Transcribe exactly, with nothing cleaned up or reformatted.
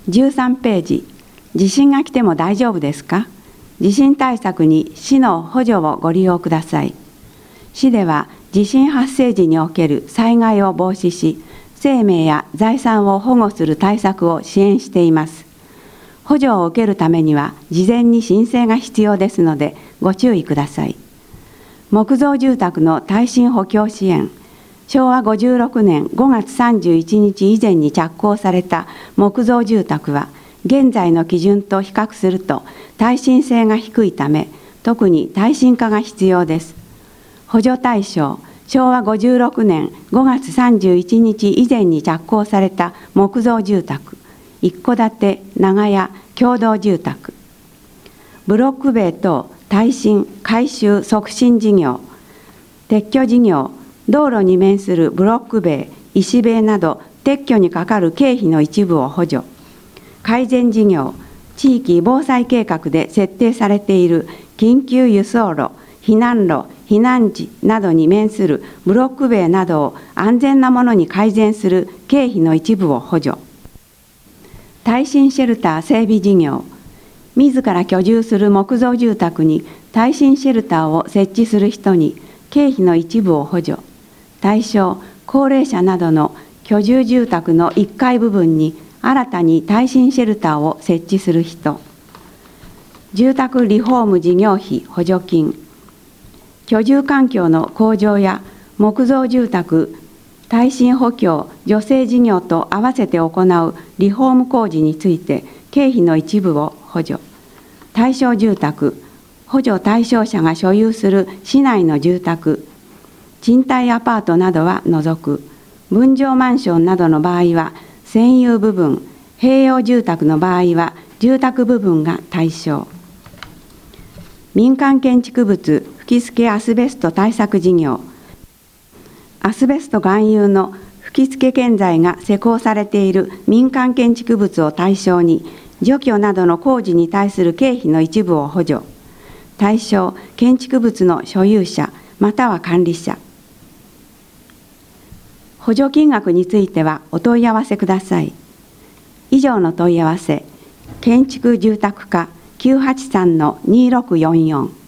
じゅうさんページ、地震が来ても大丈夫ですか？地震対策に市の補助をご利用ください。市では地震発生時における災害を防止し、生命や財産を保護する対策を支援しています。補助を受けるためには事前に申請が必要ですのでご注意ください。木造住宅の耐震補強支援、しょうわごじゅうろくねんごがつさんじゅういちにち以前に着工された木造住宅は、現在の基準と比較すると耐震性が低いため、特に耐震化が必要です。補助対象、しょうわごじゅうろくねんごがつさんじゅういちにち以前に着工された木造住宅、一戸建て、長屋、共同住宅、ブロック塀等耐震改修促進事業、撤去事業、道路に面するブロック塀、石塀など撤去にかかる経費の一部を補助、改善事業、地域防災計画で設定されている緊急輸送路、避難路、避難時などに面するブロック塀などを安全なものに改善する経費の一部を補助、耐震シェルター整備事業、自ら居住する木造住宅に耐震シェルターを設置する人に経費の一部を補助、対象、高齢者などの居住住宅のいっかい部分に新たに耐震シェルターを設置する人、住宅リフォーム事業費補助金、居住環境の向上や木造住宅耐震補強助成事業と合わせて行うリフォーム工事について経費の一部を補助、対象住宅、補助対象者が所有する市内の住宅、賃貸アパートなどは除く、分譲マンションなどの場合は占有部分、併用住宅の場合は住宅部分が対象。民間建築物吹き付けアスベスト対策事業、アスベスト含有の吹き付け建材が施工されている民間建築物を対象に除去などの工事に対する経費の一部を補助、対象建築物の所有者または管理者。補助金額についてはお問い合わせください。以上の問い合わせ、建築住宅課 きゅうはちさんのにろくよんよん